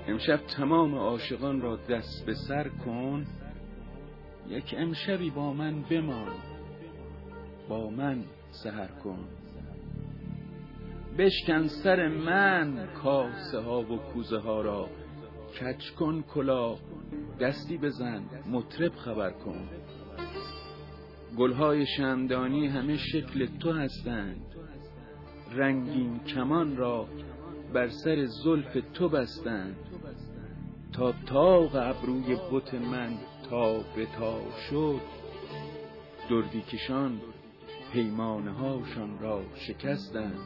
امشب تمام عاشقان را دست به سر کن، یک امشبی با من بمان، با من سحر کن. بشکن سر من کاسه ها و کوزه ها را، کج کن کلاه، دستی بزن، مطرب خبر کن. گلهای شمعدانی همه شکل تو هستند، رنگین کمان را بر سر زلف تو بستند. تا طاق ابروی بت من تا به تا شد، دردی کشان پیمانه هاشان را شکستند.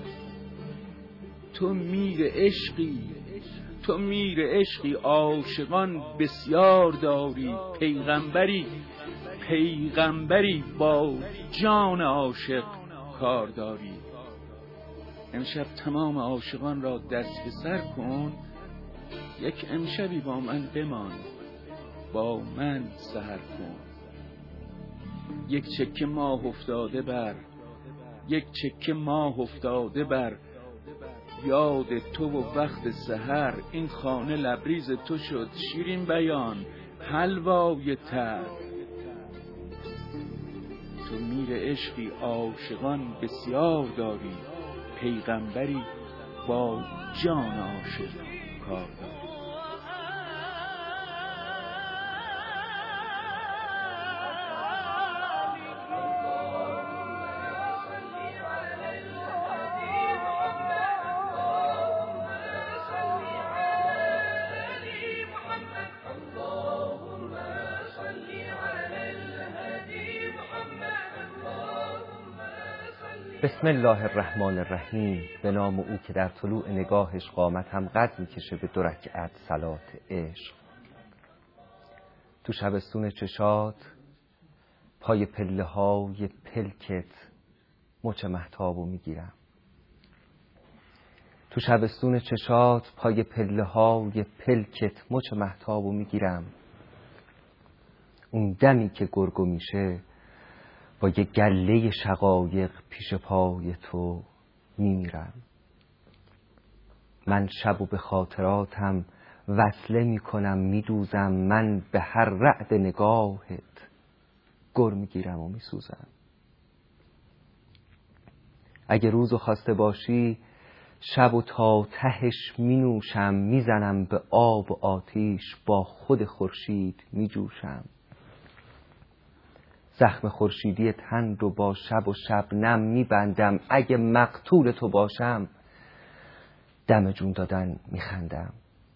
تو میر عشقی، تو میر عشقی، عاشقان بسیار داری. پیغمبری، پیغمبری با جان عاشق کار داری. امشب تمام عاشقان را دست به سر کن، یک امشبی با من بمان، با من سحر کن. یک چکه ماه افتاده بر، یک چکه ماه افتاده بر یاد تو و وقت سحر. این خانه لبریز تو شد شیرین بیان، حلوای تر. تو میر عشقی، عاشقان بسیار داری. پیغمبری با جان عاشق کار داری. بسم الله الرحمن الرحیم. به نام او که در طلوع نگاهش قامت هم قد میکشه به 2 رکعت صلات عشق. تو شبستون چشات پای پله های پلکت مچ مهتابو میگیرم. تو شبستون چشات پای پله های پلکت مچ مهتابو میگیرم. اون دمی که گرگو میشه با یه گله شقایق پیش پای تو میمیرم. من شب و به خاطراتم وصله میکنم میدوزم. من به هر رعد نگاهت گر میگیرم و میسوزم. اگه روزو خواسته باشی شب و تا تهش مینوشم. میزنم به آب و آتیش با خود خورشید میجوشم. زخم خورشیدی تن رو با شب و شبنم میبندم. اگه مقتول تو باشم دم جون دادن میخندم.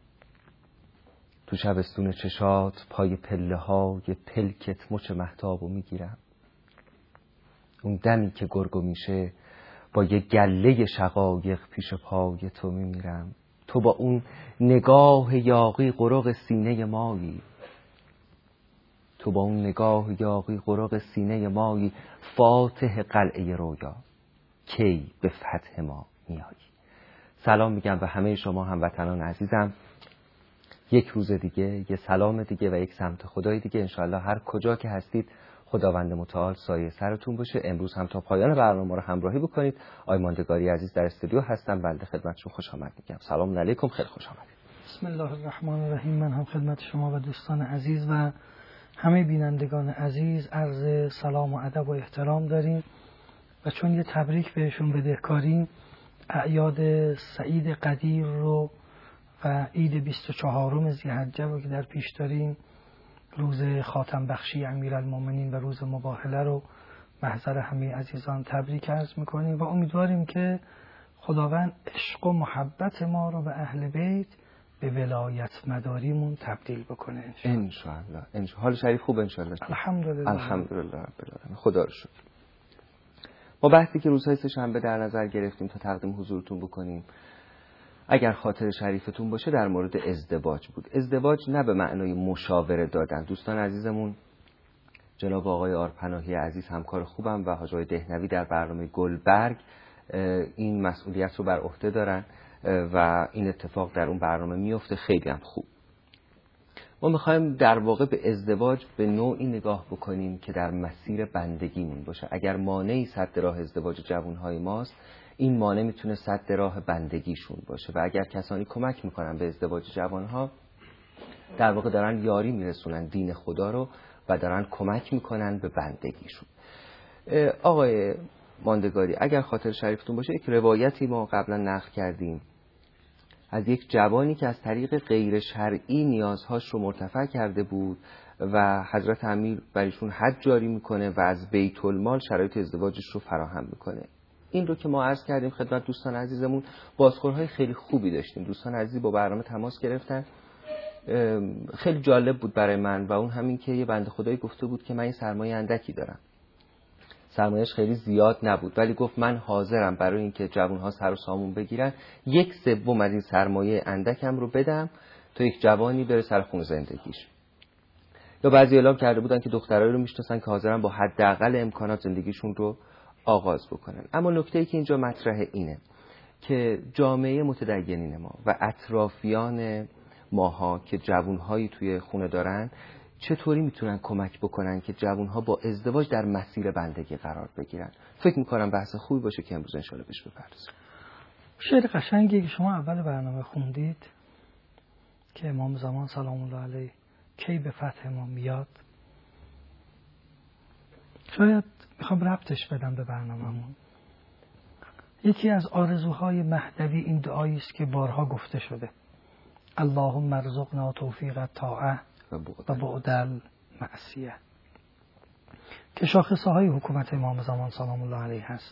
تو شبستون چشات پای پله های پلکت مچ مهتابو میگیرم. اون دمی که گرگو میشه با یه گله شقایق پیش پای تو میمیرم. تو با اون نگاه یاغی قرق سینه مایی. تو با اون نگاه یاغی قرق سینه مایی. فاتح قلعه رویا کی به فتح ما میایی. سلام میگم به همه شما هموطنان عزیزم. یک روز دیگه، یه سلام دیگه و یک سمت خدای دیگه. انشاءالله هر کجا که هستید خداوند متعال سایه سرتون باشه. امروز هم تا پایان برنامه رو همراهی بکنید. آقای ماندگاری عزیز در استودیو هستم. بنده خدمتشون خوش آمد میگم. سلام علیکم، خیلی خوش آمدید. بسم الله الرحمن الرحیم. من هم خدمت شما و دوستان عزیز و همه بینندگان عزیز عرض سلام و ادب و احترام داریم و چون یه تبریک بهشون بدهکاریم، اعیاد سعید قدیر رو و عید 24 ذی‌حجه رو که در پیش داریم، روز خاتم بخشی امیرالمومنین و روز مباهله رو محضر همه عزیزان تبریک عرض میکنیم و امیدواریم که خداوند عشق و محبت ما رو به اهل بیت به ولایت مداریمون تبدیل بکنه انشاءالله. حال شریف خوب انشاءالله. الحمدلله. الحمدلله رب العالمین. خدا رو شکر. ما بحثی که روزهای سه‌شنبه در نظر گرفتیم تا تقدیم حضورتون بکنیم، اگر خاطر شریفتون باشه، در مورد ازدواج بود. ازدواج نه به معنای مشاوره دادن. دوستان عزیزمون جناب آقای آرپناهی عزیز همکار خوبم و حاج آقای دهنوی در برنامه گلبرگ این مسئولیت رو بر عهده دارن و این اتفاق در اون برنامه میفته. خیلی هم خوب. ما میخوایم در واقع به ازدواج به نوعی نگاه بکنیم که در مسیر بندگیمون باشه. اگر مانعی سد راه ازدواج جوانهای ماست، این مانع میتونه سد راه بندگیشون باشه. و اگر کسانی کمک میکنن به ازدواج جوانها، در واقع دارن یاری میرسونن دین خدا رو و دارن کمک میکنن به بندگیشون. آقای ماندگاری، اگر خاطر شریفتون باشه، یک روایتی ما قبلا نقل کردیم از یک جوانی که از طریق غیر شرعی نیازهاش رو مرتفع کرده بود و حضرت امیر برایشون حج جاری میکنه و از بیت المال شرایط ازدواجش رو فراهم میکنه. این رو که ما عرض کردیم خدمت دوستان عزیزمون، بازخوردهای خیلی خوبی داشتیم. دوستان عزیزی با برنامه تماس گرفتن، خیلی جالب بود برای من و اون همین که یه بنده خدایی گفته بود که من این سرمایه اندکی دارم، سرمایه‌اش خیلی زیاد نبود، ولی گفت من حاضرم برای اینکه جوان‌ها سر و سامون بگیرن 1/3 از این سرمایه اندکم رو بدم تا یک جوانی بره سر خون زندگیش. یا بعضی اعلام کرده بودن که دخترایی رو میشناسن که حاضرن با حداقل امکانات زندگیشون رو آغاز بکنن. اما نکته‌ای که اینجا مطرحه اینه که جامعه متدینین ما و اطرافیان ماها که جوان‌هایی توی خونه دارن چطوری میتونن کمک بکنن که جوان‌ها با ازدواج در مسیر بندگی قرار بگیرن؟ فکر میکنم بحث خوبی باشه که امروز انشالله بهش بپردازیم. شعر قشنگی که شما اول برنامه خوندید که امام زمان سلام الله علیه کی به فتح ما میاد، شاید میخوام ربطش بدم به برنامه‌مون. یکی از آرزوهای مهدوی این دعایی است که بارها گفته شده: اللهم ارزقنا توفیق الطاعه و بعد المعصیه، که شاخصه های حکومت امام زمان سلام الله علیه هست.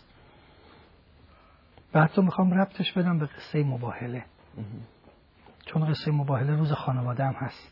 و حتی میخوام ربطش بدم به قصه مباهله، چون قصه مباهله روز خانواده هم هست.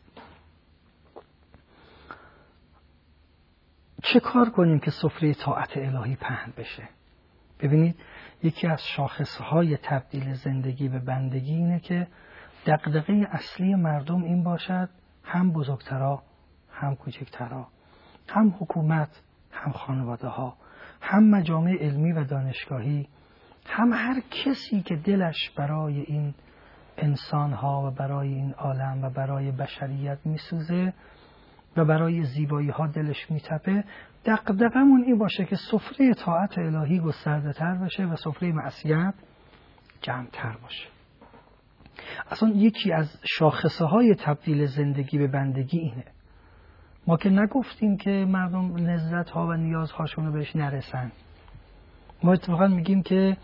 چه کار کنیم که سفره طاعت الهی پهن بشه؟ ببینید، یکی از شاخصه های تبدیل زندگی به بندگی اینه که دغدغه اصلی مردم این باشد، هم بزرگترها هم کوچکترها، هم حکومت هم خانواده ها، هم مجامع علمی و دانشگاهی، هم هر کسی که دلش برای این انسان ها و برای این عالم و برای بشریت میسوزه و برای زیبایی ها دلش میتپه، دغدغمون این باشه که سفره طاعت الهی گسترده تر بشه و سفره معصیت جمع تر باشه. اصلا یکی از شاخصه های تبدیل زندگی به بندگی اینه. ما که نگفتیم که مردم لذت ها و نیاز هاشون رو بهش نرسن. ما اتفاقا میگیم که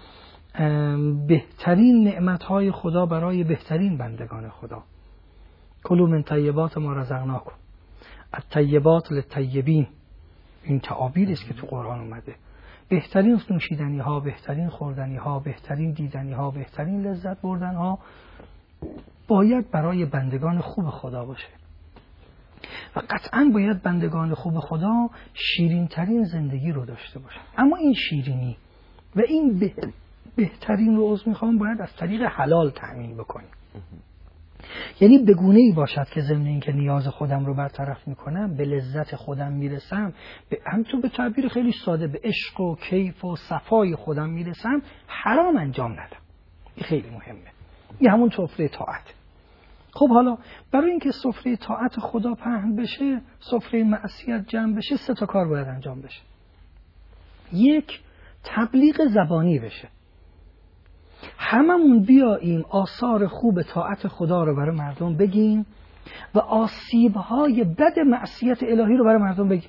بهترین نعمت های خدا برای بهترین بندگان خدا. کلوا من طیبات ما رزقناکم، الطیبات للطیبین. این تعابیری است که تو قرآن اومده. بهترین نوشیدنی ها، بهترین خوردنی ها، بهترین دیدنی ها، بهترین لذت بردن ها باید برای بندگان خوب خدا باشه. و قطعاً باید بندگان خوب خدا شیرین ترین زندگی رو داشته باشه. اما این شیرینی و این بهترین رو میخوام باید از طریق حلال تأمین بکنیم. یعنی به گونه‌ای باشد که ضمن اینکه نیاز خودم رو برطرف میکنم، به لذت خودم میرسم، همینطور به تعبیر خیلی ساده به عشق و کیف و صفای خودم میرسم، حرام انجام ندم. این خیلی مهمه. این همون سفره طاعت. خب حالا برای اینکه سفره طاعت خدا پهن بشه، سفره معصیت جمع بشه، 3 تا کار باید انجام بشه. 1، تبلیغ زبانی بشه. هممون بیاییم آثار خوب طاعت خدا رو برای مردم بگیم و آسیب‌های بد معصیت الهی رو برای مردم بگیم.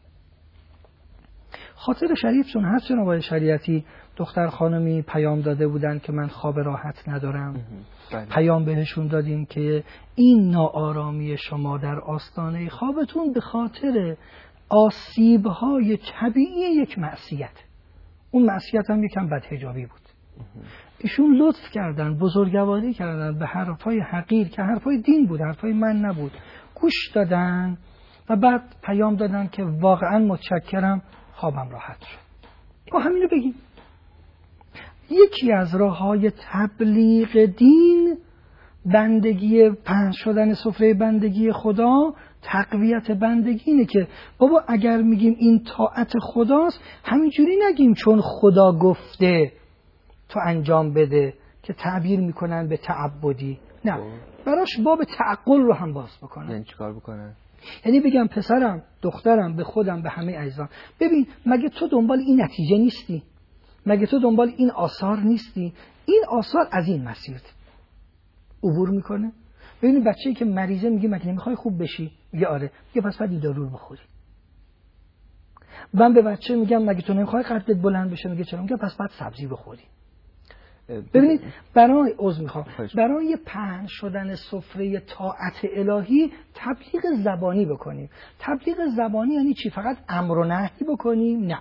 خاطر شریفتون هست جناب آقای شریعتی، دختر خانمی پیام داده بودن که من خواب راحت ندارم. پیام بهشون دادیم که این ناآرامی شما در آستانه خوابتون به خاطر آسیب‌های طبیعی یک معصیت. اون معصیت هم یکم بدحجابی بود. ایشون لطف کردن، بزرگواری کردن به حرفای حقیر که حرفای دین بود، حرفای من نبود، گوش دادن و بعد پیام دادن که واقعا متشکرم، خوابم راحت شد. ما همینو بگیم. یکی از راه‌های تبلیغ دین بندگی، پهن شدن سفره بندگی خدا، تقویت بندگی اینه که بابا اگر میگیم این طاعت خداست، همینجوری نگیم چون خدا گفته تو انجام بده که تعبیر میکنن به تعبدی. نه، براش باب تعقل رو هم باز بکنم. یعنی چیکار بکنن؟ یعنی بگم پسرم، دخترم، به خودم، به همه عزیزان، ببین مگه تو دنبال این نتیجه نیستی؟ مگه تو دنبال این آثار نیستی؟ این آثار از این مسیر عبور میکنه. ببین بچه‌ای که مریضه میگه مگه نمیخوای خوب بشی؟ میگه آره. میگه پس باید این دارو رو بخوری. من به بچه میگم مگه تو نمیخوای قدت بلند بشه؟ میگه چرا؟ میگه پس باید سبزی بخوری. ببینید برای پهن شدن سفره طاعت الهی تبلیغ زبانی بکنیم. تبلیغ زبانی یعنی چی؟ فقط امر و نهی بکنیم؟ نه.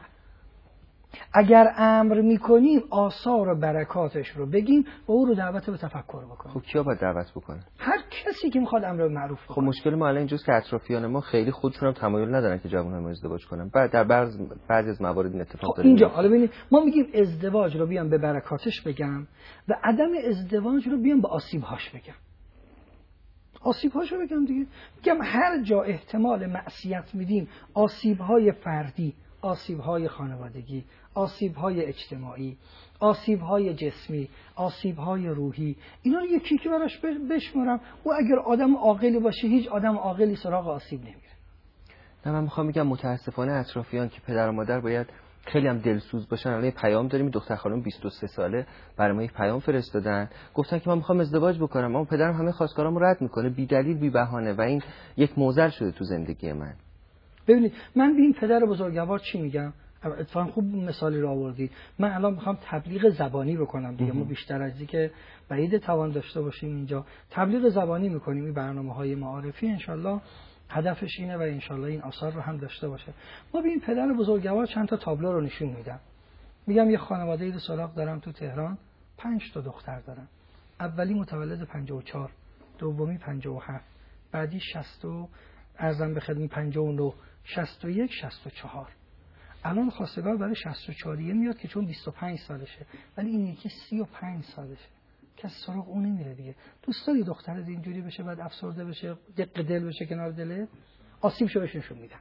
اگر امر میکنیم آثار و برکاتش رو بگیم و او رو دعوت به تفکر بکنیم. خب کیا باید دعوت بکنه؟ هر کسی که میخواد امر معروف بکنه. خب مشکل ما الان اینجاست که اطرافیان ما خیلی خودشون هم تمایل ندارن که جوان‌ها ازدواج کنن. در بعضی از موارد این اتفاق داره. اینجا حالا ببینید ما میگیم ازدواج رو بیام به برکاتش بگم و عدم ازدواج رو بیام به آسیب‌هاش بگم. آسیب‌هاشو بگم دیگه. میگم هر جا احتمال معصیت میدیم، آسیب‌های فردی، آسیب‌های خانوادگی، آسیب‌های اجتماعی، آسیب‌های جسمی، آسیب‌های روحی، اینا رو یکی که براش بشمارم. و اگر آدم عاقلی باشه هیچ آدم عاقلی سراغ آسیب نمیره. نه من میخوام بگم متاسفانه اطرافیان که پدر و مادر باید خیلی هم دلسوز باشن. الان پیام داریم دختر خانم 23 ساله برای ما یک پیام فرستادن، گفتن که من میخوام ازدواج بکنم اما پدرم همه خواستگارامو رد میکنه بی دلیل بی بهانه و این یک معضل شده تو زندگی من. ببینید من به این پدر بزرگوار چی میگم؟ اتفاقا خوب مثالی رو آوردید. من الان میخوام تبلیغ زبانی بکنم دیگه. ما بیشتر از اینکه که بعید توان داشته باشیم اینجا تبلیغ زبانی میکنیم. این برنامه‌های معارفی انشالله هدفش اینه و انشالله این آثار رو هم داشته باشه. ما به این پدر بزرگوار چند تا تابلو رو نشون میدم. میگم یه خانواده‌ای رو سراغ دارم تو تهران، 5 تا دختر دارن. اولی متولد 54، دومی 57، بعدی 60 ارزم به خدمت 59، 61، 64. الان خواستگار برای 64 میاد که چون 25 سالشه، ولی این یکی 35 سالشه. کسی سراغ اون نمیره دیگه. دوست داری دخترت اینجوری بشه بعد افسرده بشه، دق دل بشه کنار دلت؟ آسیبشو بهش نشون میدم.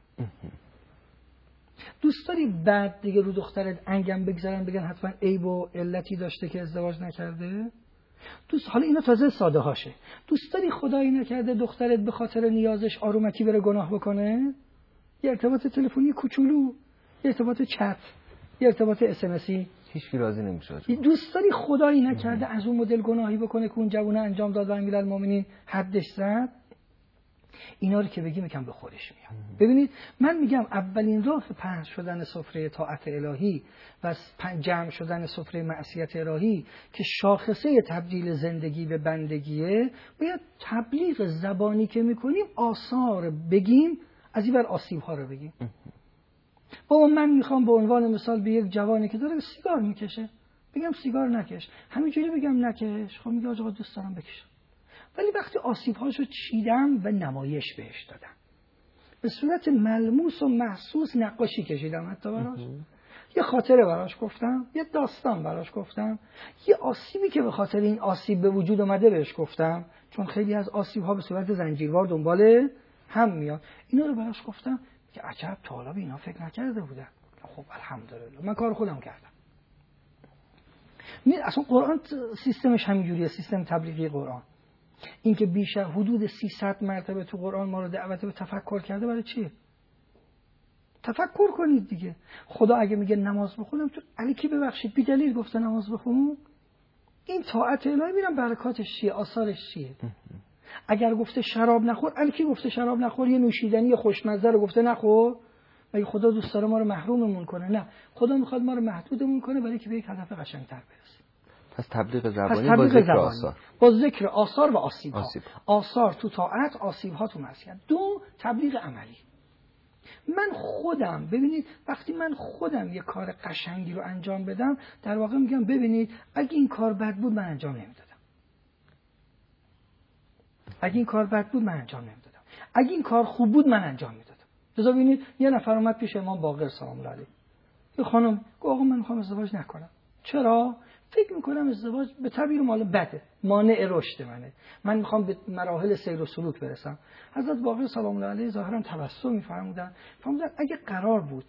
دوست داری بعد دیگه رو دخترت انگم بگذارن بگن حتما عیب و علتی داشته که ازدواج نکرده؟ حالا اینا تازه ساده هاشه. دوست داری خدایی نکرده دخترت به خاطر نیازش آرومکی بره گناه بکنه؟ یه ارتباط تلفنی کوچولو، یه ارتباط چت، یه ارتباط اسمسی، هیچ راضی نمیشه. دوست داری خدایی نکرده از اون مدل گناهی بکنه که اون جوونه انجام داد و امیرالمومنین حدش زد؟ اینا رو که بگیم یکم به خودش میاد. ببینید من میگم اولین راه پهن شدن سفره طاعت الهی و جمع شدن سفره معصیت الهی که شاخصه تبدیل زندگی به بندگیه، باید تبلیغ زبانی که میکنیم آثار بگیم، از این بر آسیب ها رو بگیم. بابا من میخوام به عنوان مثال به یک جوانی که داره سیگار میکشه بگم سیگار نکش، همینجوری بگم نکش، خب میگه آقا دوست دارم بکشم، ولی وقتی آسیب‌هاشو چیدم و نمایش بهش دادم، به صورت ملموس و محسوس نقاشی کشیدم، حتی براش یه خاطره براش گفتم، یه داستان براش گفتم، یه آسیبی که به خاطر این آسیب به وجود اومده بهش گفتم، چون خیلی از آسیب‌ها به صورت زنجیروار دنبال هم میاد، اینا رو براش گفتم که عجب تا حالا به اینا فکر نکرده بودم. خب الحمدلله من کار خودم کردم. اصلا قرآن سیستمش همینجوریه، سیستم تبلیغی قرآن. این که بیشتر حدود 300 مرتبه تو قرآن ما رو دعوت به تفکر کرده، برای چیه؟ تفکر کنید دیگه. خدا اگه میگه نماز بخونم تو الکی ببخشید بی دلیل گفته نماز بخون، این طاعت الهی میرم برکاتش چیه؟ آثارش چیه؟ اگر گفته شراب نخور، الکی گفته شراب نخور، یه نوشیدنی خوشمزه رو گفته نخور، مگه خدا دوست داره ما رو محروممون کنه؟ نه، خدا میخواد ما رو محدودمون کنه برای که به یک هدف قشنگ‌تر برسیم. پس تبلیغ زبانی با ذکر آثار، با ذکر آثار و آسیب‌ها. آثار تو طاعت، آسیب‌ها تو معصیت. دو، تبلیغ عملی. من خودم ببینید وقتی من خودم یه کار قشنگی رو انجام بدم، در واقع میگم ببینید اگه این کار بد بود من انجام نمیدادم. اگه این کار بد بود من انجام نمیدادم. اگه این کار خوب بود من انجام میدادم. لذا ببینید یه نفر اومد پیش امام باقر سلام الله علیه. یه خانم گفت آقا من میخوام ازدواج نکنم. چرا؟ فکر میکنم ازدواج به تعبیر مال بده، مانع رشد منه، من میخوام به مراحل سیر و سلوک برسم. حضرت باقر سلام الله علیه ظاهرا تبسم میفرمودن، فرمودن اگه قرار بود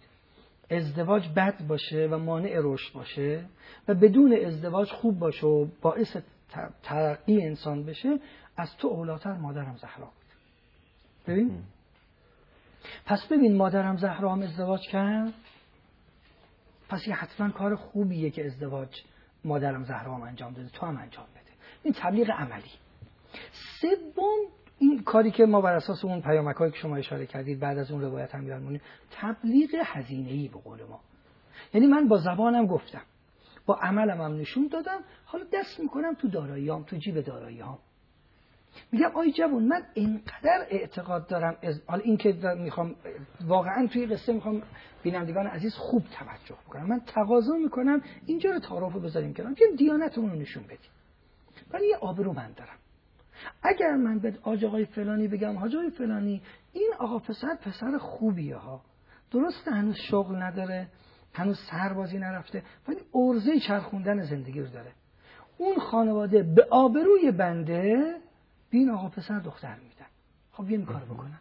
ازدواج بد باشه و مانع رشد باشه و بدون ازدواج خوب باشه و باعث ترقی انسان بشه، از تو اولاتر مادرم زهرا بود. ببین پس ببین مادرم زهرا هم ازدواج کرد، پس یه حتما کار خوبیه که ازدواج مادرم زهرا هم انجام داده، تو هم انجام بده. این تبلیغ عملی. سوم این کاری که ما بر اساس اون پیامک‌هایی که شما اشاره کردید بعد از اون روایت هم می‌رمونیم، تبلیغ هزینه‌ای به قول ما. یعنی من با زبانم گفتم، با عملم هم نشون دادم، حالا دست میکنم تو داراییام، تو جیب داراییام. میگم آی جوان من اینقدر اعتقاد دارم، حالا این که میخوام واقعا توی قصه میخوام بینندگان عزیز خوب توجه بکنم، من تقاضا میکنم اینجا رو تعارف بذاریم کنار، بیایم دیانتمون رو نشون بدیم. ولی یه آبرو من دارم. اگر من به آقای فلانی بگم آقای فلانی این آقا پسر خوبیه ها، درسته هنوز شغل نداره، هنوز سربازی نرفته، ولی عرضه چرخوندن زندگی رو داره، اون خانواده به آبروی بنده بین آقا پسر دختر میدن. خب یه کار بکنم،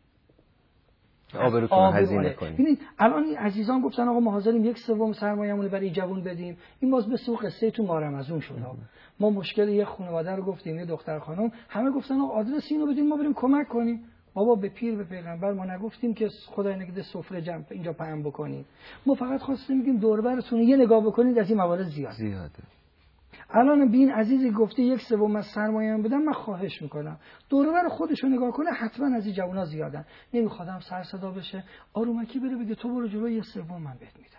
آبروتون هزینه کنید. ببینید الان این عزیزان گفتن آقا ما حاضریم 1/3 سرمایه‌مون رو برای جوون بدیم. این باز به سوق قصه تو ما رمضان شد. ما مشکل یه خانواده رو گفتیم، یه دختر خانم، همه گفتن آقا آدرس اینو بدین ما بریم کمک کنیم. بابا به پیر به پیغمبر ما نگفتیم که خدای نگهدار سفره جمع اینجا پهن بکنید. ما فقط خواستیم بگیم دور برتون یه نگاه بکنید، از این موارد زیاده. الان بین عزیزی گفته 1/3 از سرمایه‌ام بدم، من خواهش میکنم دور بر خودشو نگاه کنه، حتما از این جوونا زیادن، نمیخوادم سر صدا بشه، آرومکی بره بگه تو برو جلو 1/3 من بهت میدم،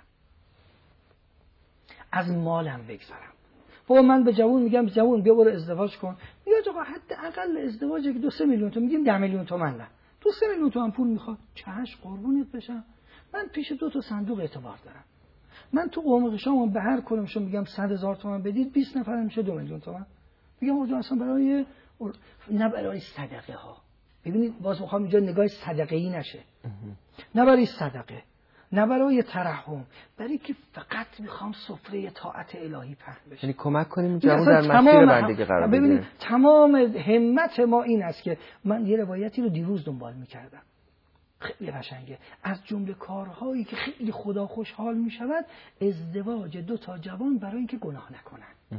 از مالم بگذارم. بابا من به جوون میگم جوون بیا برو ازدواج کن، میاد آقا حداقل ازدواج که 2-3 میلیون تومان، میگیم 10 میلیون تومان نه 2-3 میلیون تومان پول میخواد، چش قربونت بشم، من پیش 2 تا صندوق اعتبار دارم، من تو قوم قشام به هر کدومشون میگم 100,000 تومان بدید 20 نفر میشه 2 میلیون تومان، میگم آقا اصلا برای نه برای صدقه ها. ببینید باز میخوام اینجا نگاه صدقه ای نشه، نه برای صدقه، نه برای ترحم، برای که فقط میخوام سفره طاعت الهی پهن بشه، یعنی کمک کنیم جوون در مسیر بندگی قرار بگیره. ببینید تمام همت ما این است که من یه روایتی رو دیروز دنبال میکردم، خیلی قشنگه، از جمله کارهایی که خیلی خدا خوشحال میشود ازدواج 2 تا جوان برای اینکه گناه نکنن.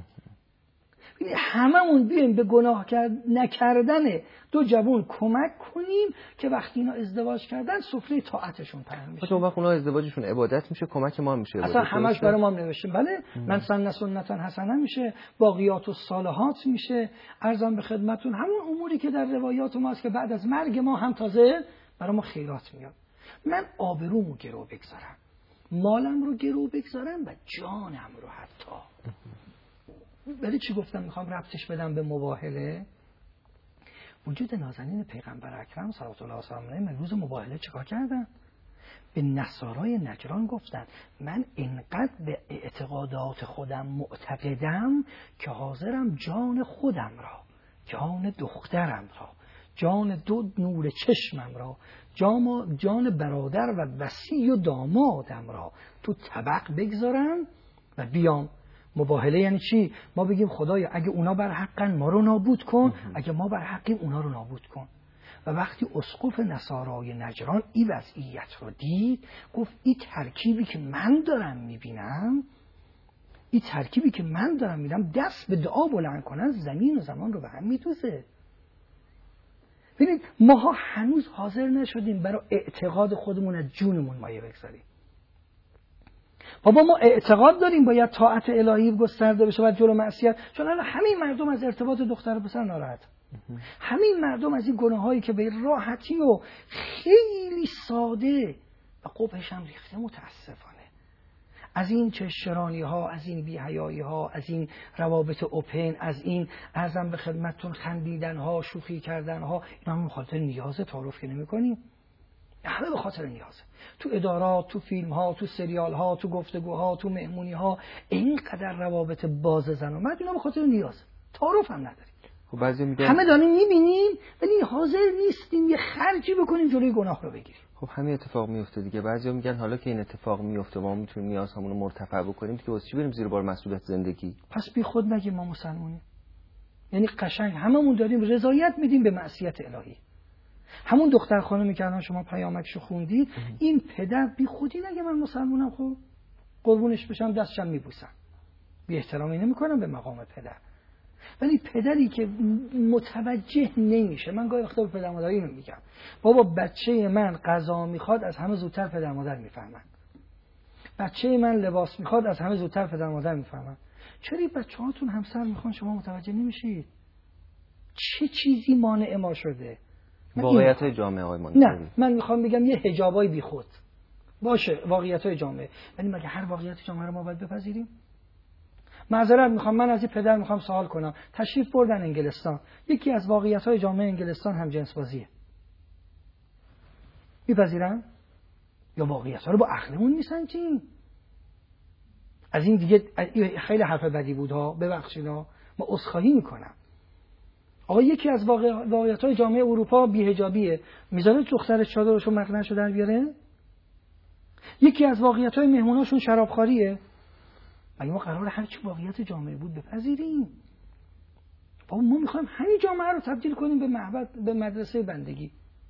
هممون بیایم به گناه نکردن 2 جوان کمک کنیم که وقتی اینا ازدواج کردن سفره طاعتشون پهن میشه. اون وقت اونها ازدواجشون عبادت میشه، کمک ما میشه، اصلا همش برای ما نوشتیم. بله من سنت حسنه میشه، باقیات الصالحات میشه، ارزم به خدمتون همون اموری که در روایات ماست که بعد از مرگ ما هم تازه برای ما خیرات میاد. من آبرومو گرو بگذارم، مالم رو گرو بگذارم و جانم رو حتی. ولی چی گفتم میخوام ربطش بدم به مباهله؟ وجود نازنین پیغمبر اکرم صلوات الله وسلامه علیه روز مباهله چیکار کردن؟ به نصارای نجران گفتن من اینقدر به اعتقادات خودم معتقدم که حاضرم جان خودم را، جان دخترم را، جان 2 نور چشمم را، جان برادر و وصی و دامادم را تو طبق بگذارم و بیام. مباهله یعنی چی؟ ما بگیم خدایا اگه اونا بر حقن ما رو نابود کن، اگه ما بر حقیم اونا رو نابود کن. و وقتی اسقف نصارای نجران این وضعیت رو دید، گفت این ترکیبی که من دارم میبینم، دست به دعا بلند کنن زمین و زمان رو به هم میدوزه. ببینید ماها هنوز حاضر نشدیم برای اعتقاد خودمون از جونمون مایه بگذاریم. بابا ما اعتقاد داریم باید طاعت الهی گسترده بشه و جلو معصیت، چون الان همین مردم از ارتباط دختر و پسر ناراحت، همین مردم از این گناهایی که به راحتی و خیلی ساده و قبحش هم ریخته متاسفانه، از این چشرانی ها، از این بی‌حیایی ها، از این روابط اوپن، از این ارزم به خدمتتون خندیدن ها، شوخی کردن ها، اینا هم به خاطر نیازه تعارف که نمی‌کنیم، همه به خاطر نیازه. تو ادارات، تو فیلم ها، تو سریال ها، تو گفتگوها، تو مهمونی ها، اینقدر روابط باز زن و مرد اینا به خاطر نیازه، تعارف هم نداریم. خب بعضی میگن همه داریم میبینیم ولی حاضر نیستیم یه خرجی بکنیم جلوی گناه رو بگیریم. خب همین اتفاق میفته دیگه. بعضیا میگن حالا که این اتفاق میفته ما میتونیم نیازمون رو مرتفع بکنیم دیگه، واسه چی بریم زیر بار مسئولیت زندگی؟ پس بی خود نگیم ما مسلمانیم. یعنی قشنگ هممون داریم رضایت میدیم به معصیت الهی. همون دختر خانمی که الان شما پیامکشو خوندید، این پدر بی خودی نگه من مسلمانم، خب قربونش بشم دستشم میبوسم، بی احترامی نمیکنم به مقام پدر. ولی پدری که متوجه نمیشه، من گاهی وقتا به پدر مادر اینو میگم، بابا بچه من غذا میخواد از همه زودتر پدر مادر میفهمن، بچه من لباس میخواد از همه زودتر پدر مادر میفهمن. چرا بچه‌هاتون همسر میخوان شما متوجه نمیشید؟ چه چیزی مانع ما شده؟ واقعیت جامعه های ما. نه من میخوام بگم یه حجابای بیخود باشه، واقعیت‌های جامعه، ولی مگه هر واقعیت جامعه رو ما باید بپذیریم؟ معذرت میخوام، من از این پدر میخوام سوال کنم، تشریف بردن انگلستان، یکی از واقعیت‌های جامعه انگلستان هم جنس بازیه، میپذیرن؟ یا واقعیت‌ها رو با عقلمون میسنجیم؟ از این دیگه خیلی حرف بدی بود ها، ببخشید ها، ما عذرخواهی میکنم. آقا یکی از واقعیت‌های جامعه اروپا بی‌حجابیه، میذاره دخترش چادرشو مقنعشو در بیاره؟ یکی از واقعیت‌های مهموناشون شرابخواریه. مگه ما قراره هر چی واقعیت جامعه بود بپذیریم؟ بابا ما میخوایم همین جامعه رو تبدیل کنیم به معبد، به مدرسه بندگی.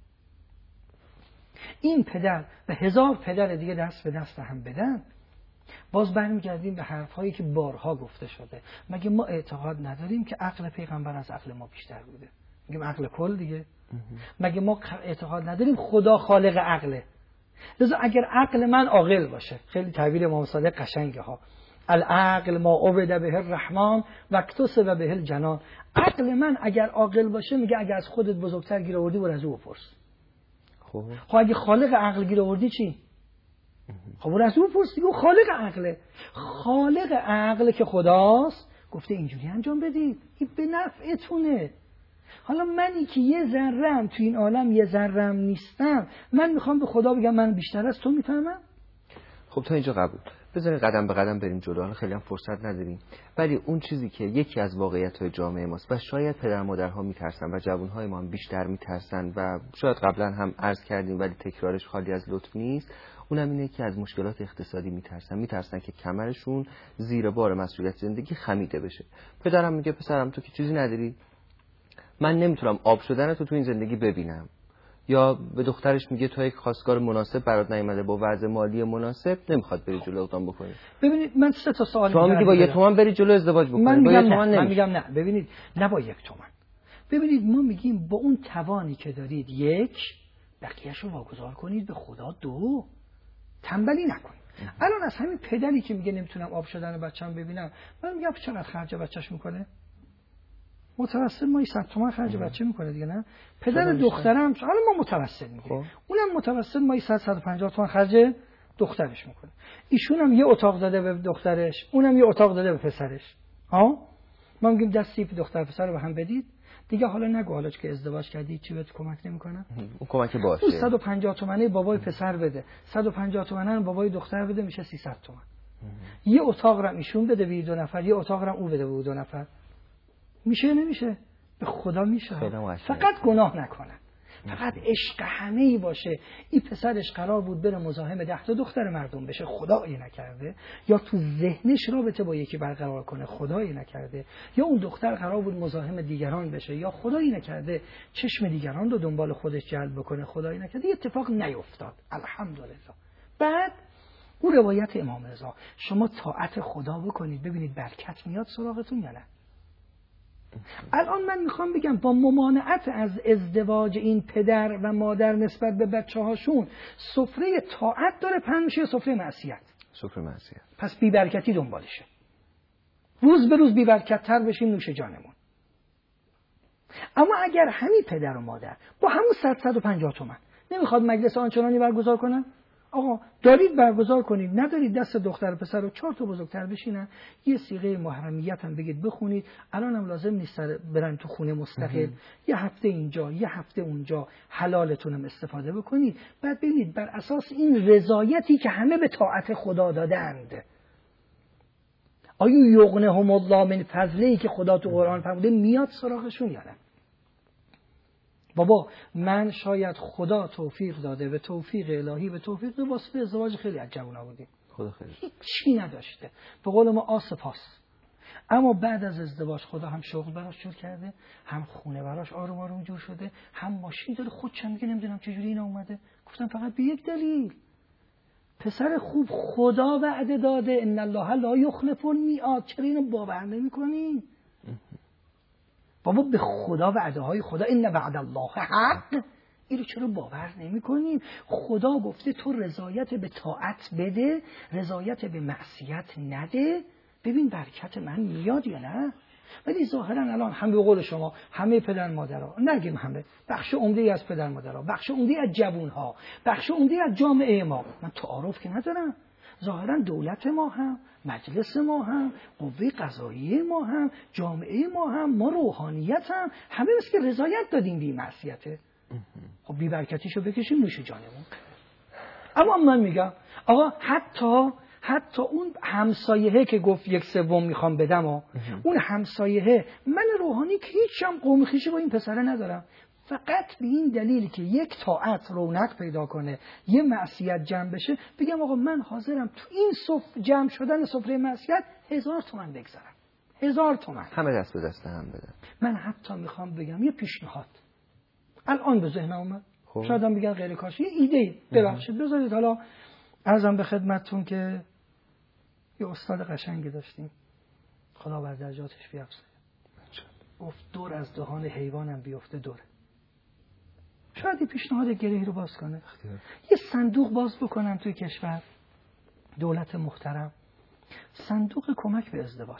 این پدر و هزار پدر دیگه دست به دست هم بدن. باز برمیگردیم به حرف‌هایی که بارها گفته شده. مگه ما اعتقاد نداریم که عقل پیغمبر از عقل ما بیشتر بوده؟ میگیم عقل کل دیگه. مگه ما اعتقاد نداریم خدا خالق عقله؟ لذا اگر عقل من عاقل باشه، خیلی تعبیر امام صادق قشنگه ها، العقل ما عبد به الرحمن و اکتسب به الجنان. عقل من اگر عاقل باشه میگه اگر از خودت بزرگتر گیر آوردی برو از او بپرس. خب اگه خالق عقل گیر آوردی چی؟ خب برو از او بپرس دیگه، خالق عقله. خالق عقل که خداست گفته اینجوری انجام بدید، این به نفعتونه. حالا منی که یه ذره‌ام تو این عالم، یه ذره‌ام نیستم، من میخوام به خدا بگم من بیشتر از تو میفهمم؟ خب تا اینجا قبول. بذارین قدم به قدم بریم جلو، حالا خیلی هم فرصت نداریم. ولی اون چیزی که یکی از واقعیت‌های جامعه ماست و شاید پدر مادرها میترسن و جوان‌های ما هم بیشتر میترسن و شاید قبلا هم عرض کردیم ولی تکرارش خالی از لطف نیست، اونم اینه که از مشکلات اقتصادی میترسن که کمرشون زیر بار مسئولیت زندگی خمیده بشه. پدرم میگه پسرم تو که چیزی نداری، من نمیتونم آب شدن تو این زندگی ببینم. یا به دخترش میگه تو یک خواستگار مناسب برات نیامده با وضع مالی مناسب، نمیخواد بری جلو اقدام بکنی. ببینید من 3 تا سوال میگم. شما میگی با 1 تومن بری جلو ازدواج بکنی. من میگم نه. ببینید نه با 1 تومن. ببینید ما میگیم با اون توانی که دارید 1، بقیه‌شو واگذار کنید به خدا 2، تنبلی نکنید. الان از همین پدری که میگه نمیتونم آب شدن بچه‌م ببینم، من میگم چقدر خرج بچه‌ش میکنه؟ متوسط ما 100 تومن خرج بچه میکنه دیگه، نه؟ پدر دخترم حالا ما متوسط میگیم، اونم متوسط ما 150 تومن خرج دخترش میکنه. ایشون هم یه اتاق داده به دخترش، اونم یه اتاق داده به پسرش. ها ما میگیم دستی به دختر پسر رو به هم بدید دیگه. حالا نگو حالا که ازدواج کردی چی بهت کمک نمیکنه؟ اون کمک باشه. اون 150 تومنه بابای پسر بده، 150 تومنه بابای دختر بده، میشه 300 تومن. یه اتاق رو ایشون بده به 2 نفر، یه اتاق رو اون بده به 2 نفر. میشه نمیشه؟ به خدا میشه. فقط گناه نکنه، فقط عشق همه‌ای باشه. این پسرش قرار بود بره مزاحم 10 تا دختر مردم بشه، خدایی نکرده. یا تو ذهنش رابطه با یکی برقرار کنه، خدایی نکرده. یا اون دختر قرار بود مزاحم دیگران بشه، یا خدایی نکرده چشم دیگران رو دنبال خودش جلب بکنه، خدایی نکرده. اتفاق نیفتاد، الحمدلله. بعد اون روایت امام رضا، شما طاعت خدا بکنید ببینید برکت میاد سراغتون یا نه. الان من میخوام بگم با ممانعت از ازدواج این پدر و مادر نسبت به بچه‌هاشون، سفره طاعت داره پهن میشه، سفره معصیت. سفره معصیت. پس بی‌برکتی دنبالشه. روز به روز بی‌برکت‌تر بشیم نوش جانمون. اما اگر همین پدر و مادر با همون 150 تومن نمیخواد مجلس آنچنانی برگزار کنن، آقا دارید برگزار کنید، ندارید دست دختر و پسر رو 4 تا بزرگتر بشینن، یه صیغه محرمیت هم بگید بخونید. الان هم لازم نیست برن تو خونه مستقل، یه هفته اینجا یه هفته اونجا حلالتون هم استفاده بکنید. بعد ببینید بر اساس این رضایتی که همه به طاعت خدا دادند، آیا یغنهم الله من فضلی که خدا تو قرآن فرموده میاد سراغشون یا نه؟ بابا من شاید خدا توفیق داده به توفیق الهی، به توفیق واسطه ازدواج خیلی از جوونا بودیم، خدا خیلی هیچی نداشته، به قول ما آسپاس. اما بعد از ازدواج خدا هم شغل براش جور کرده، هم خونه براش آروم آروم جور شده، هم ماشین داره. خودشم میگه نمیدونم چجوری اینا اومده. گفتم فقط به یک دلیل، پسر خوب خدا وعده داده ان الله لا یخلف المیعاد. چرا اینو باور نمی‌کنین؟ بابا به خدا وعده های خدا ان وعد الله حق، اینو چرا باور نمی کنیم؟ خدا گفته تو رضایت به طاعت بده، رضایت به معصیت نده، ببین برکت من میاد یا نه. ولی ظاهرا الان هم به قول شما همه پدر مادرها، نگیم همه، بخش عمده‌ای از پدر مادرها، بخش عمده‌ای از جوانها، بخش عمده‌ای از جامعه ما، من تعارف که ندارم، ظاهرا دولت ما هم، مجلس ما هم، قوه قضاییه ما هم، جامعه ما هم، ما روحانیت هم، همه مثل که رضایت دادیم بی معصیته. خب بی برکتیشو بکشیم نوش جانمون. اما من میگم آقا حتی اون همسایه‌ای که گفت 1/3 میخوام بدم اون همسایه‌ای، من روحانی که هیچم قوم خویشی با این پسره ندارم، فقط به این دلیل که یک طاعت رونق پیدا کنه، یه معصیت جمع بشه، بگم آقا من حاضرم تو این جمع شدن سفره معصیت 1000 تومان بگذارم، 1000 تومان، همه دست به دست هم بدن. من حتی میخوام بگم یه پیشنهاد الان به ذهنم اومد، شاید هم بگن غیر کاشی، یه ایده، ببخشید بذارید حالا عرضم به خدمتتون که یه استاد قشنگی داشتیم، خدا بر درجاتش بیفزاید، گفت دور از دهان حیوانم بیفته دوره. شاید یه پیشنهاد گرهی رو باز کنه، یه صندوق باز بکنن توی کشور، دولت محترم، صندوق کمک به ازدواج.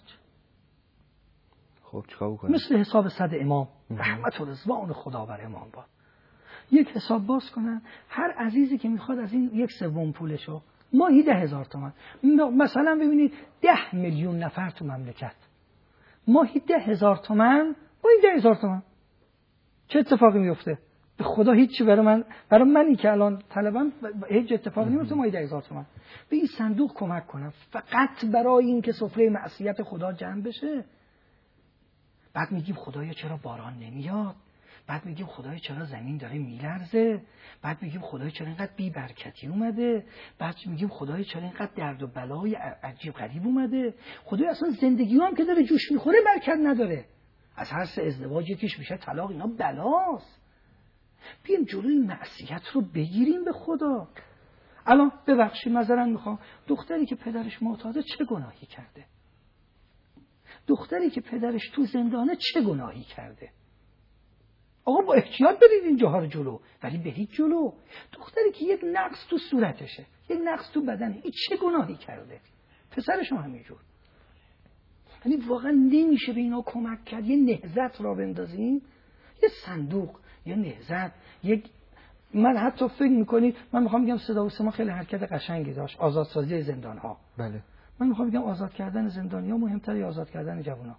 خب چیکار بکنیم؟ مثل حساب صد امام، رحمت و رضوان خدا بر امام باد، یک حساب باز کنن، هر عزیزی که میخواد از این 1/3 پولشو ماهی 10,000 تومان، مثلا ببینید 10 میلیون نفر تو مملکت، ماهی 10,000 تومان، ماهی 10,000 تومان، چه اتفاقی میفته؟ به خدا هیچی برای منی که الان طلبم هیچ اتفاقی نمیفته. ماهی 10,000 تومان به این صندوق کمک کنم، فقط برای این که سفره معصیت خدا جمع بشه. بعد میگیم خدایا چرا باران نمیاد، بعد میگیم خدایا چرا زمین داره میلرزه، بعد میگیم خدایا چرا اینقدر بی برکتی اومده، بعد میگیم خدایا چرا اینقدر درد و بلای عجیب غریب اومده، خدایا اصلا زندگی هم که داره جوش میخوره برکت نداره، از هر 3 ازدواج یکیش میشه طلاق، اینا بلاست. بیایم جلوی معصیت رو بگیریم به خدا. الان ببخشید معذرت میخوام، دختری که پدرش معتاده چه گناهی کرده؟ دختری که پدرش تو زندانه چه گناهی کرده؟ آقا با احتیاط برید اینجاها رو جلو، ولی برید جلو. دختری که یک نقص تو صورتشه، یک نقص تو بدنه، این چه گناهی کرده؟ پسرش هم همینجور. یعنی واقعا نمیشه به اینا کمک کرد، یه نهضت را بندازیم، یه صندوق، یه نهضت، من حتی فکر میکنید، من میخوام بگم صدا و سیما خیلی حرکت قشنگی داشت، آزادسازی زندان‌ها. بله. من میخوام بگم آزاد کردن زندانی‌ها مهمتره یا آزاد کردن جوونا؟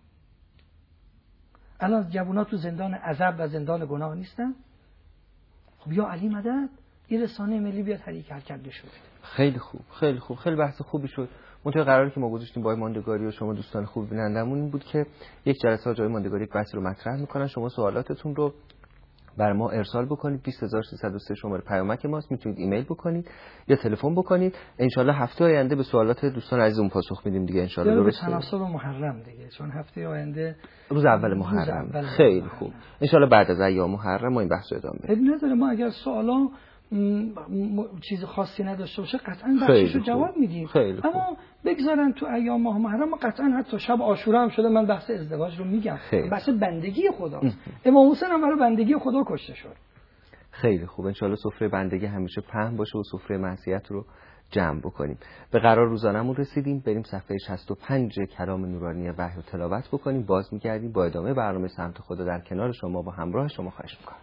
الان جوونا تو زندان عذاب و زندان گناه نیستن؟ خب یا علی مدد، این رسانه ملی بیاد حرکت بشه. خیلی خوب، خیلی خوب، خیلی بحث خوبی شد. منتها قراری که ما گذاشتیم با ماندگاری و شما دوستان خوب بینندمون این بود که یک جلسه جای ماندگاری یک بحث رو مطرح میکنن، شما سوالاتتون رو بر ما ارسال بکنید. 20303 شماره پیامک ماست، میتونید ایمیل بکنید یا تلفن بکنید. ان شاء الله هفته آینده به سوالات دوستان عزیزمون پاسخ میدیم دیگه ان شاء الله. درست تناسب محرم دیگه، چون هفته آینده روز اول محرم. خیلی خوب، ان شاء الله بعد از ایام محرم ما این بحث رو ادامه بدیم. نداره، ما اگر سوالا چیز خاصی نداشته باشه قطعا بخششو جواب میدیم، اما بگذارن تو ایام ماه محرم قطعا حتی شب عاشورا هم شده من بحث ازدواج رو میگم، بحث بندگی خداست. امام حسین هم برای بندگی خدا کشته شد. خیلی خوب، ان شاء الله سفره بندگی همیشه پهن باشه و سفره معصیت رو جمع بکنیم. به قرار روزانمون رسیدیم، بریم صفحه 65 کلام نورانی وحی رو تلاوت بکنیم، باز میگردیم با ادامه برنامه سمت خدا در کنار شما با همراه شما خواهش میکنم.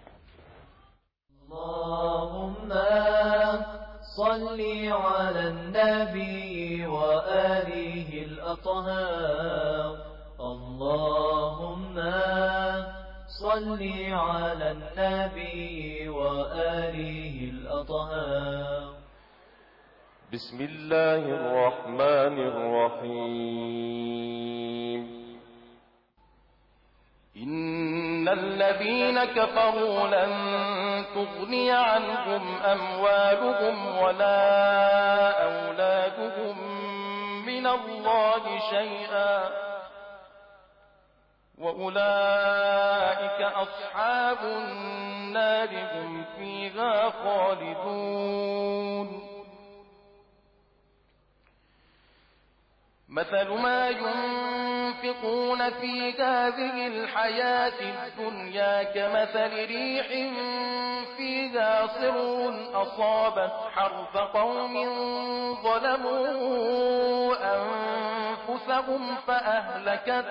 اللهم صل على النبي وآله الأطهار. اللهم صل على النبي وآله الأطهار. بسم الله الرحمن الرحيم. إن الذين كفروا لن تغني عنهم أموالهم ولا أولادهم من الله شيئا وأولئك أصحاب النار هم فيها خالدون. مثل ما ينفقون في هذه الحياة الدنيا كمثل ريح فيها صر أصابت حرث قوم ظلموا أنفسهم فأهلكت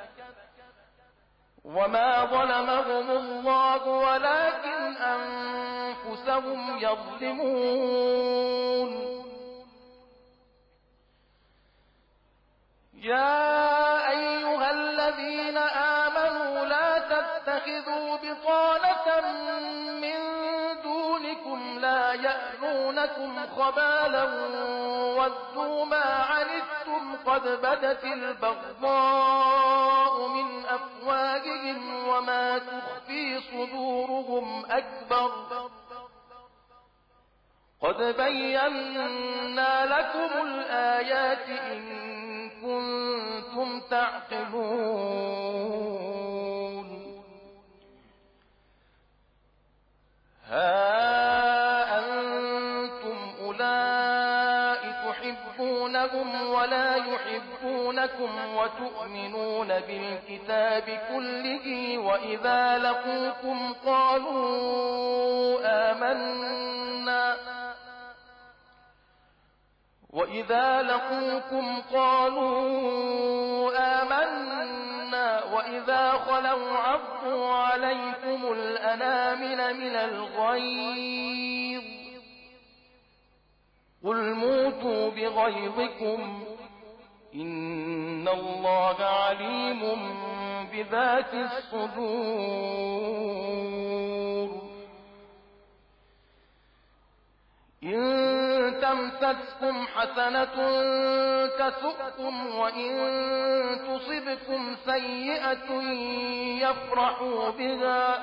وما ظلمهم الله ولكن أنفسهم يظلمون. يا أيها الذين آمنوا لا تتخذوا بطانة من دونكم لا يألونكم خبالا ودوا ما عنتم قد بدت البغضاء من أفواههم وما تخفي صدورهم أكبر قد بينا لكم الآيات إن كنتم تعقلون. ها أنتم أولئك تحبونهم ولا يحبونكم وتؤمنون بالكتاب كله وإذا لقوكم قالوا آمنا وإذا خلوا عضوا عليكم الأنامل من الغيظ قل موتوا بغيظكم إن الله عليم بذات الصدور. إن تمسسكم حسنة تسؤكم وإن تصبكم سيئة يفرحوا بها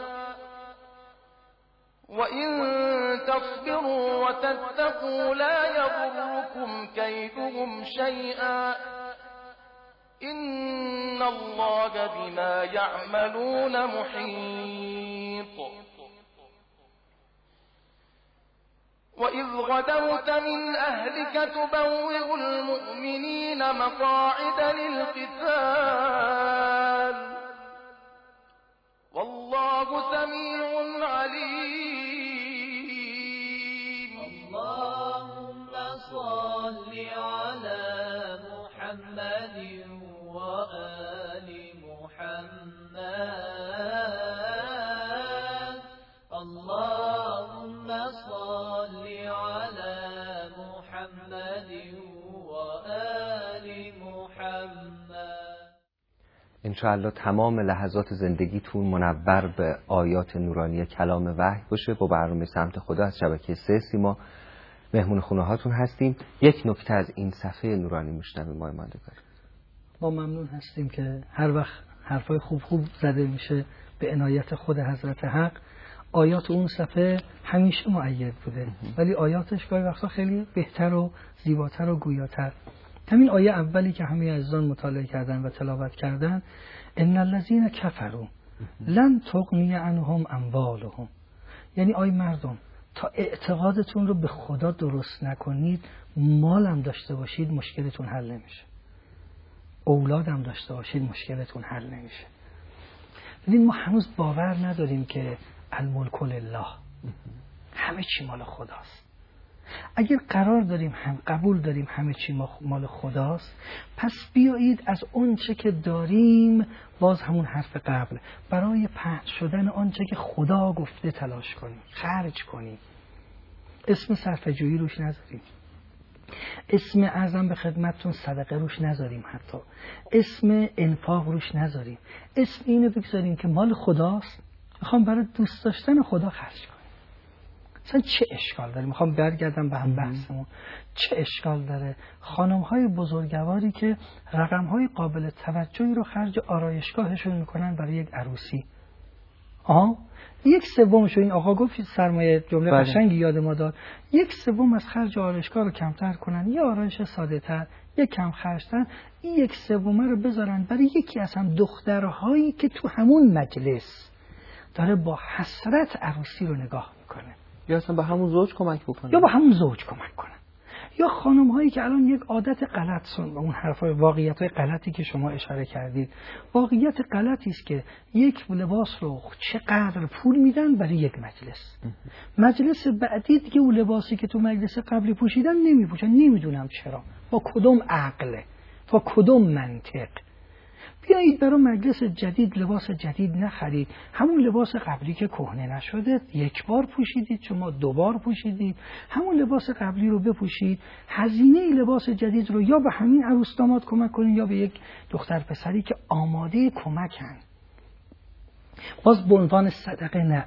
وإن تصبروا وتتقوا لا يضركم كيدهم شيئا إن الله بما يعملون محيط. وإذ غدوت من أهلك تبوئ المؤمنين مقاعد للقتال والله سميع عليم. اللهم صل على محمد وآل محمد. اللهم صل على محمد وآل محمد. انشاءالله تمام لحظات زندگیتون منور به آیات نورانی کلام وحی باشه. با برنامه سمت خدا از شبکه 3 سیما مهمون خونه هاتون هستیم. یک نکته از این صفحه نورانی میشنویم ما ماندگار. ما ممنون هستیم که هر وقت حرفای خوب زده میشه به عنایت خود حضرت حق. آیات اون صفحه همیشه مؤید بوده ولی آیاتش گاهی وقتا خیلی بهتر و زیباتر و گویاتر. همین آیه اولی که همه عزیزان مطالعه کردن و تلاوت کردن ان الذين كفروا لن تغنی عنهم اموالهم، یعنی آی مردم تا اعتقادتون رو به خدا درست نکنید مالم داشته باشید مشکلتون حل نمیشه، اولادم داشته باشید مشکلتون حل نمیشه. ببین ما هنوز باور نداریم که الملک لله، همه چی مال خداست. اگر قرار داریم هم قبول داریم همه چی مال خداست، پس بیایید از اونچه که داریم، باز همون حرف قبل، برای پهن شدن آنچه که خدا گفته تلاش کنیم، خرج کنیم. اسم صرفه‌جویی روش نذاریم، اسم ارزم به خدمتتون صدقه روش نذاریم، حتی اسم انفاق روش نذاریم. اسم اینو بگذاریم که مال خداست، میخوام برای دوست داشتن خدا خرج کنیم. مثلا چه اشکال داره؟ میخوام برگردم به هم بحثمون. چه اشکال داره خانم‌های بزرگواری که رقم‌های قابل توجهی رو خرج آرایشگاهشون میکنن برای یک عروسی؟ یک سومش این آقا گفت سرمایه، جمله قشنگی یاد ما داد، یک سوم از خرج آرایشگاه رو کمتر کنن، یا آرایش ساده تر، یک کم خرجتر، این یک سومه رو بذارن برای یکی از هم دخترهایی که تو همون مجلس داره با حسرت عروسی رو نگاه میکنه، یا اصلا به همون زوج کمک بکنه، یا با همون زوج کمک کنن، یا خانم هایی که الان یک عادت غلط و اون حرفای واقعیت های غلطی که شما اشاره کردید، واقعیت غلطی است که یک لباس رو چقدر پول میدن برای یک مجلس بعدی دیگه اون لباسی که تو مجلس قبلی پوشیدن نمیپوشن. نمیدونم چرا، با کدوم عقله، با کدوم منطق. بیایید برای مجلس جدید لباس جدید نخرید، همون لباس قبلی که کهنه نشده یک بار پوشیدید، شما 2 بار پوشیدید، همون لباس قبلی رو بپوشید. هزینه لباس جدید رو یا به همین عروس داماد کمک کنید یا به یک دختر پسری که آماده کمکن. باز به عنوان صدقه نه،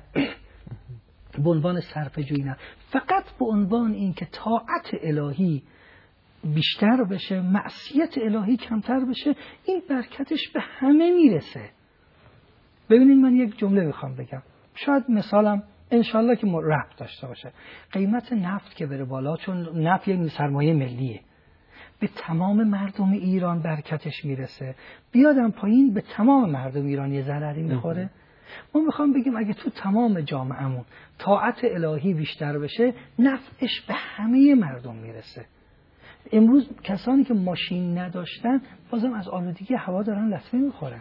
به عنوان صرفه جویی نه، فقط به عنوان این که طاعت الهی بیشتر بشه، معصیت الهی کمتر بشه، این برکتش به همه میرسه. ببینید من یک جمله میخوام بگم، شاید مثالم انشالله که ربط داشته باشه. قیمت نفت که بره بالا، چون نفت یک سرمایه ملیه، به تمام مردم ایران برکتش میرسه. بیادم پایین به تمام مردم ایران یه ضرری میخوره. ما میخوام بگیم اگه تو تمام جامعهمون طاعت الهی بیشتر بشه، نفعش به همه مردم میرسه. امروز کسانی که ماشین نداشتن بازم از آلودگی هوا دارن لطمه میخورن.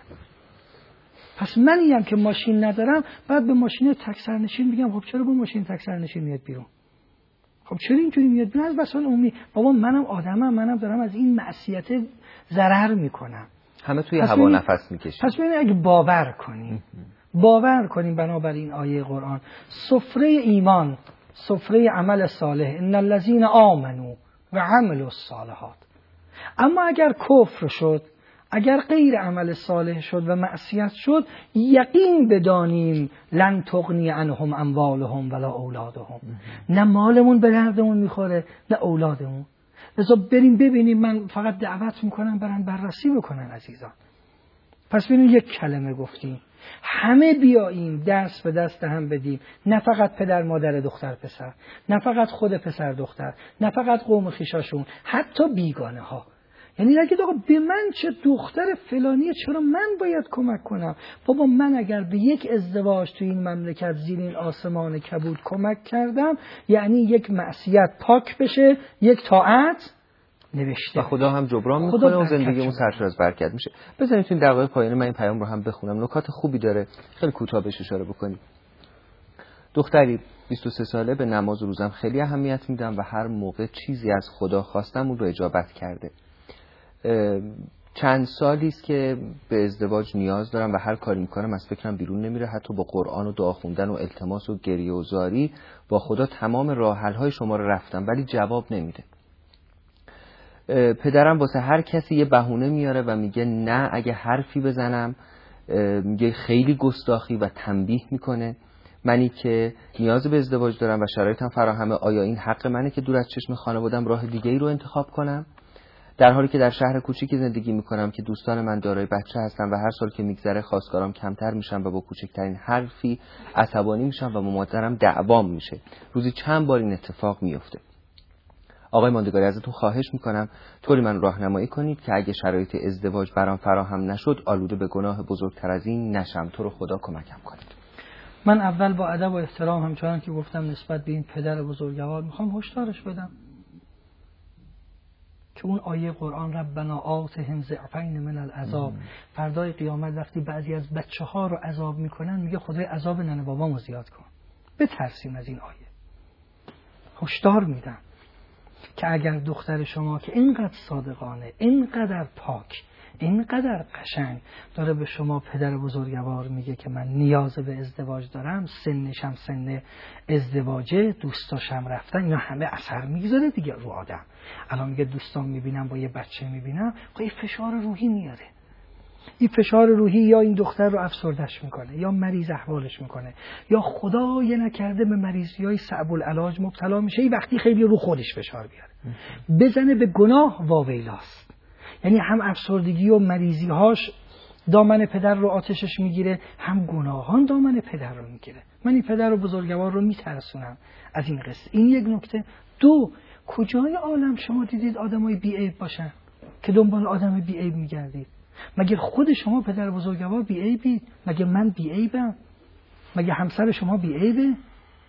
پس منیم که ماشین ندارم بعد به ماشین تک سرنشین بگم خب چرا با ماشین تک سرنشین میاد بیرون؟ خب چرا اینجوری میاد بیرون؟ از وسایل عمومی. بابا منم آدمم، منم دارم از این معصیت ضرر میکنم. همه توی هوا نفس میکشیم. پس ببینید اگه باور کنیم بنابراین آیه قرآن، سفره ایمان، سفره عمل صالح، ان الذين آمنوا و عملوا الصالحات. اما اگر کفر شد، اگر غیر عمل صالح شد و معصیت شد، یقین بدانیم لن تغنی عنهم اموالهم ولا اولادهم. نه مالمون به دردمون میخوره نه اولادمون. لذا بریم ببینیم، من فقط دعوت میکنم برن بررسی بکنن عزیزان. پس ببینیم یک کلمه گفتیم، همه بیاییم دست به دست هم بدیم، نه فقط پدر مادر دختر پسر، نه فقط خود پسر دختر، نه فقط قوم خویشاشون، حتی بیگانه ها. یعنی نگید آقا به من چه دختر فلانیه، چرا من باید کمک کنم؟ بابا من اگر به یک ازدواج تو این مملکت زیر این آسمان کبود کمک کردم، یعنی یک معصیت پاک بشه، یک طاعت نوشته و خدا هم جبران میکنه و زندگی اون سرشار از برکت میشه. بذارید تو این دقایق پایانی من این پیام رو هم بخونم، نکات خوبی داره، خیلی کوتاه بهش اشاره بکنیم. دختری 23 ساله به نماز و روزم خیلی اهمیت میدم و هر موقع چیزی از خدا خواستم اون رو اجابت کرده. چند سالی است که به ازدواج نیاز دارم و هر کاری میکنم از فکرم بیرون نمیره، حتی با قرآن و دعا خوندن و التماس و گریه و زاری با خدا تمام راه حل های شما رو رفتم ولی جواب نمیده. پدرم واسه هر کسی یه بهونه میاره و میگه نه، اگه حرفی بزنم میگه خیلی گستاخی و تنبیه میکنه. منی که نیاز به ازدواج دارم و شرایطم فراهمه، آیا این حق منه که دور از چشم خانواده‌ام راه دیگه‌ای رو انتخاب کنم؟ در حالی که در شهر کوچیکی زندگی میکنم که دوستان من دارای بچه هستن و هر سال که میگذره خواستگارام کمتر میشن و با کوچکترین حرفی عصبانی میشن و با مادرم دعوام میشه. روزی چند بار این اتفاق میفته. آقای ماندگاری ازتون خواهش میکنم طوری من راهنمایی کنید که اگه شرایط ازدواج برام فراهم نشد آلوده به گناه بزرگتر از این نشم. تو رو خدا کمکم کنید. من اول با ادب و احترام همچنان که گفتم نسبت به این پدر بزرگوار میخوام هشدارش بدم که اون آیه قرآن ربنا آتهم ضعفین من العذاب، فردای قیامت وقتی بعضی از بچه ها رو عذاب میکنن میگه خدای عذاب ننه بابامو زیاد کن. بترسیم از این آیه. هشدار میدم که اگر دختر شما که اینقدر صادقانه، اینقدر پاک، اینقدر قشنگ داره به شما پدر بزرگوار میگه که من نیاز به ازدواج دارم، سنشم سن ازدواجه، دوستاشم رفتن، اینا همه اثر میگذاره دیگه رو آدم. الان میگه دوستان میبینم با یه بچه میبینم، این فشار روحی میاره. این فشار روحی یا این دختر رو افسردش میکنه یا مریض احوالش میکنه یا خدای نکرده به مریضیای صعب العلاج مبتلا میشه. این وقتی خیلی رو خودش فشار بیاره بزنه به گناه واویلاست. یعنی هم افسردگی و مریضی‌هاش دامن پدر رو آتشش میگیره، هم گناهان دامن پدر رو میگیره. من این پدر و بزرگوار رو میترسونم از این قصه. این یک نکته. دو، کجای عالم شما دیدید آدمای بی‌عیب باشن که دنبال آدم بی‌عیب میگردید؟ مگه خود شما پدر بزرگوار بی‌عیبید؟ مگه من بی‌عیبم؟ مگه همسر شما بی‌عیبه؟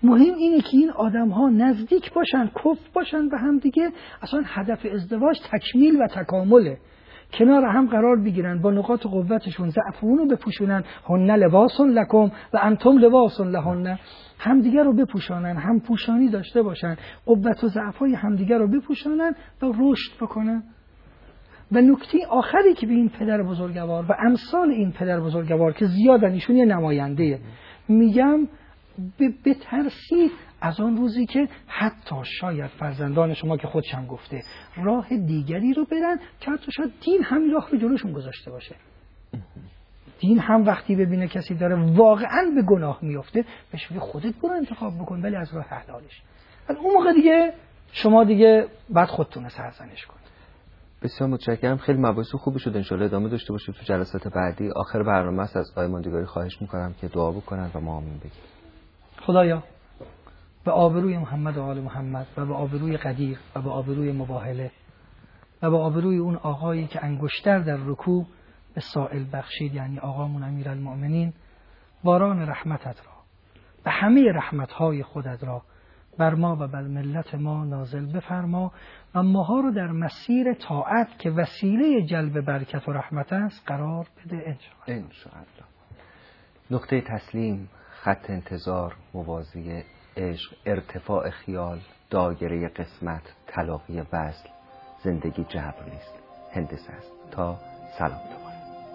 مهم اینه که این آدم ها نزدیک باشن، کف باشن به هم دیگه. اصلا هدف ازدواج تکمیل و تکامله. کنار هم قرار بگیرن، با نقاط قوتشون ضعفون رو بپوشونن. هن لباس لکم و انتم لباس لهن. همدیگه رو بپوشانن، هم پوشانی داشته باشن، قوت و ضعفای همدیگه رو بپوشانن و رشد بکنن. و نکته آخری که به این پدر بزرگوار و امثال این پدر بزرگوار که زیادن، ایشون یه نماینده، میگم بترسید از آن روزی که حتی شاید فرزندان شما که خودشم گفته راه دیگری رو برن که حتی شاید دین همین راه رو جلوشون گذاشته باشه. دین هم وقتی ببینه کسی داره واقعا به گناه میفته بهش میگه خودت برو انتخاب بکن، ولی از راه حلالش. ولی اون موقع دیگه شما دیگه بعد خودتون سرزنش کن. بسیار متشکرم. خیلی مباحث خوبی شد، ان شاءالله ادامه داشته باشید تو جلسات بعدی. آخر برنامه است، از آقای ماندگاری خواهش میکنم که دعا بکنن و ما آمین بگیم. خدایا به آبروی محمد و آل محمد و به آبروی قدیر و به آبروی مباهله و به آبروی اون آقایی که انگشتر در رکوع به سائل بخشید، یعنی آقامون امیرالمؤمنین، باران رحمتت را و همه رحمتهای خودت را بر ما و بر ملت ما نازل بفرما و ماها رو در مسیر طاعت که وسیله جلب برکت و رحمت است قرار بده انشاءالله. نقطه تسلیم، خط انتظار، موازی عشق، ارتفاع خیال، دایره قسمت، تلاقی وصل، زندگی جبر نیست، هندسه است. تا سلام دوباره.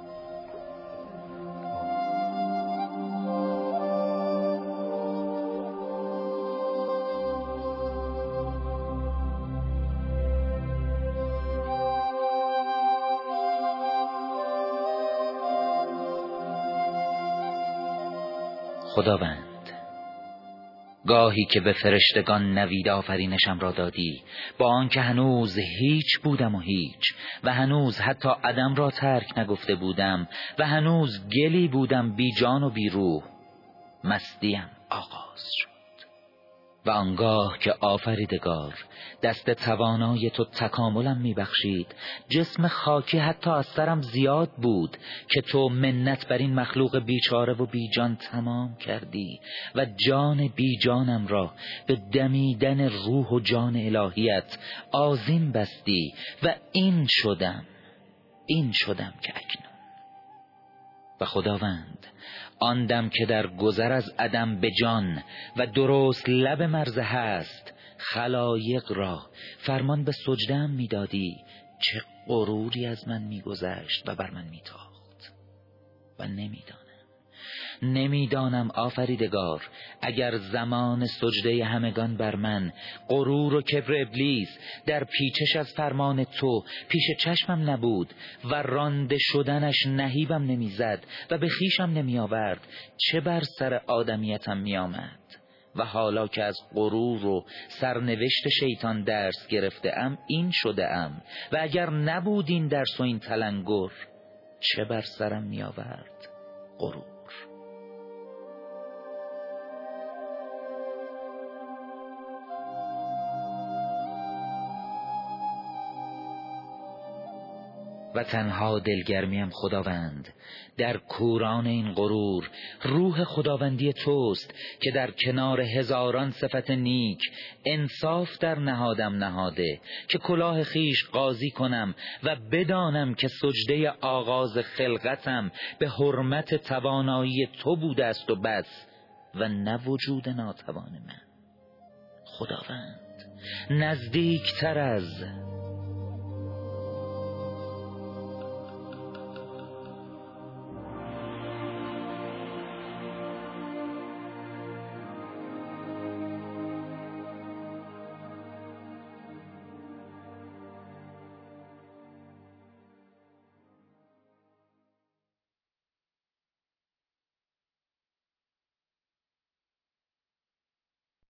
خداوند، گاهی که به فرشتگان نوید آفرینشم را دادی، با آنکه هنوز هیچ بودم و هیچ، و هنوز حتی عدم را ترک نگفته بودم و هنوز گلی بودم بی جان و بی روح، مستیم آغاز شد. و آنگاه که آفریدگار دست توانای تو تکاملم میبخشید، جسم خاکی حتی از سرم زیاد بود که تو منت بر این مخلوق بیچاره و بیجان تمام کردی و جان بیجانم را به دمیدن روح و جان الهیت آذین بستی و این شدم که اکنون. و خداوند، آن دم که در گذر از عدم به جان و درست لب مرز هست خلایق را فرمان به سجده‌ام میدادی، چه غروری از من میگذشت و بر من میتاخت. و نمیدانم آفریدگار، اگر زمان سجده همگان بر من غرور و کبر ابلیس در پیچش از فرمان تو پیش چشمم نبود و رانده شدنش نهیبم نمیزد و به خویشم نمی آورد، چه بر سر آدمیتم می آمد. و حالا که از غرور و سرنوشت شیطان درس گرفته ام، این شده ام، و اگر نبود این درس و این تلنگر، چه بر سرم می آورد؟ غرور. و تنها دلگرمیم خداوند در کوران این غرور روح خداوندی توست که در کنار هزاران صفت نیک انصاف در نهادم نهاده، که کلاه خیش قاضی کنم و بدانم که سجده آغاز خلقتم به حرمت توانایی تو بوده است و بس، و نه وجود ناتوان من. خداوند، نزدیکتر از